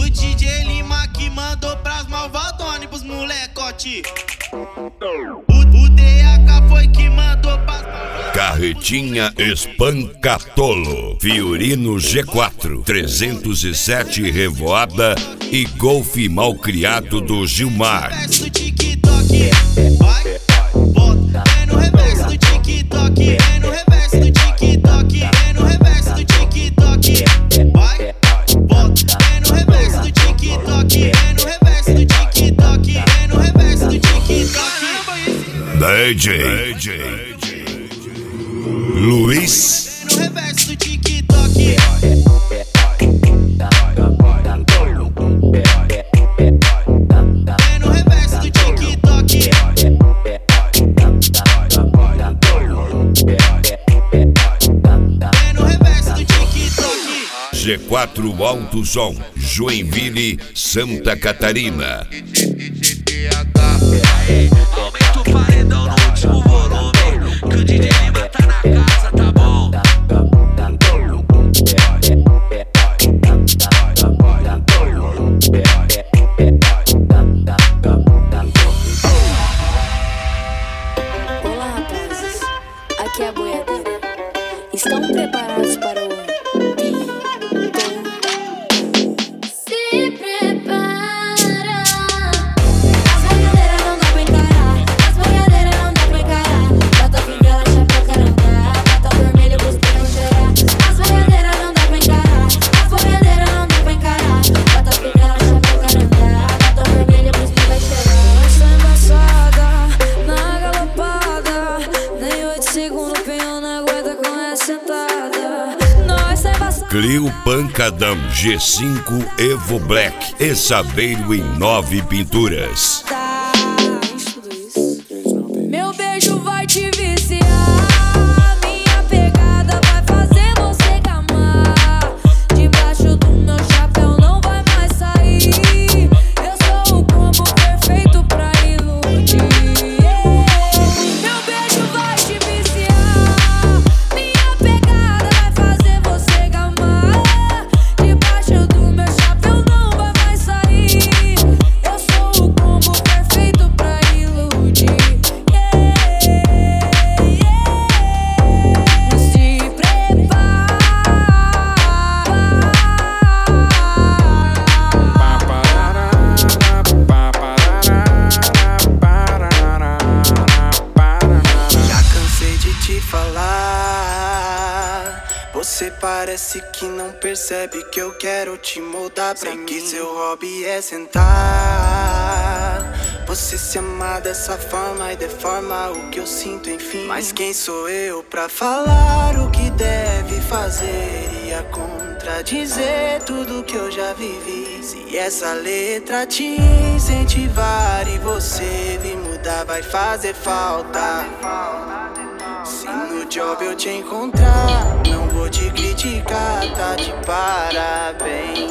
O DJ Lima que mandou pras malvadonas e pros molecote. O DH foi que mandou pras malvadonas. Carretinha Espancatolo, Fiorino G4, 307 Revoada e Golfe Malcriado do Gilmar. Do TikTok, vai, volta, é no reverso do TikTok, é no reverso do TikTok, é no reverso do TikTok, vai, volta, é no reverso do TikTok, é no reverso do TikTok, é no reverso do TikTok. DJ Luiz. No reverso do TikTok. É no reverso do TikTok. É no reverso do TikTok. G4 Alto Som, Joinville, Santa Catarina. Aumenta o paredão no último volume, que o DJ Lima tá na casa, tá bom? Olá, rapazes, aqui é a boiadeira. Estão preparados para o Se prepara. As boiadeiras não dá pra encarar, as boiadeiras não dá pra encarar. Bota fivela, chapéu, caranga, bota vermelho pros peitos cheirar. As boiadeiras não dá pra encarar, as boiadeiras não dá pra encarar. Bota fivela, chapéu, caranga, bota vermelho pros peitos cheirar. Essa embaçada, na galopada, nem 8 segundos o peão não aguenta com essa sentada. Nós é embaçada. Clio Pancadão G5 Evo Black e Saveiro em 9 pinturas. Meu beijo vai te viciar, minha pegada vai fazer você gamar. Debaixo do meu chapéu não vai mais sair. Eu sou o combo perfeito pra iludir. Meu beijo vai te viciar, minha pegada vai fazer você gamar. Debaixo do meu chapéu não vai mais sair. Eu sou o combo perfeito pra iludir. Se prepara. Já cansei de te falar. Você parece que não percebe que eu quero te moldar pra mim. Que seu hobby é sentar. Você se ama dessa forma e deforma o que eu sinto, enfim. Mas quem sou eu pra falar o que deve fazer? Ia contradizer tudo que eu já vivi. Se essa letra te incentivar e você vir mudar, vai fazer falta. Se no job eu te encontrar, não vou te criticar, tá de parabéns.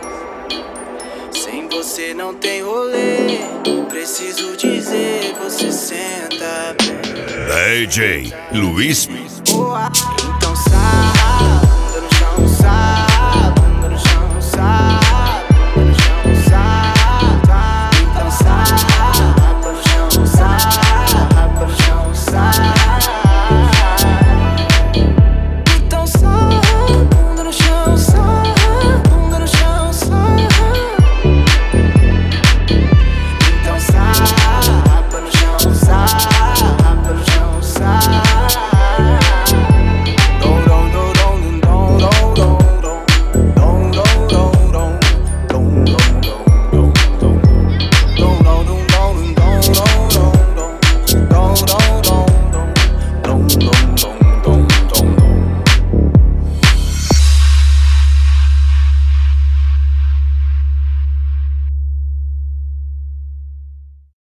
Sem você não tem rolê, preciso dizer, você senta bem. DJ Luiz. Oh, ah.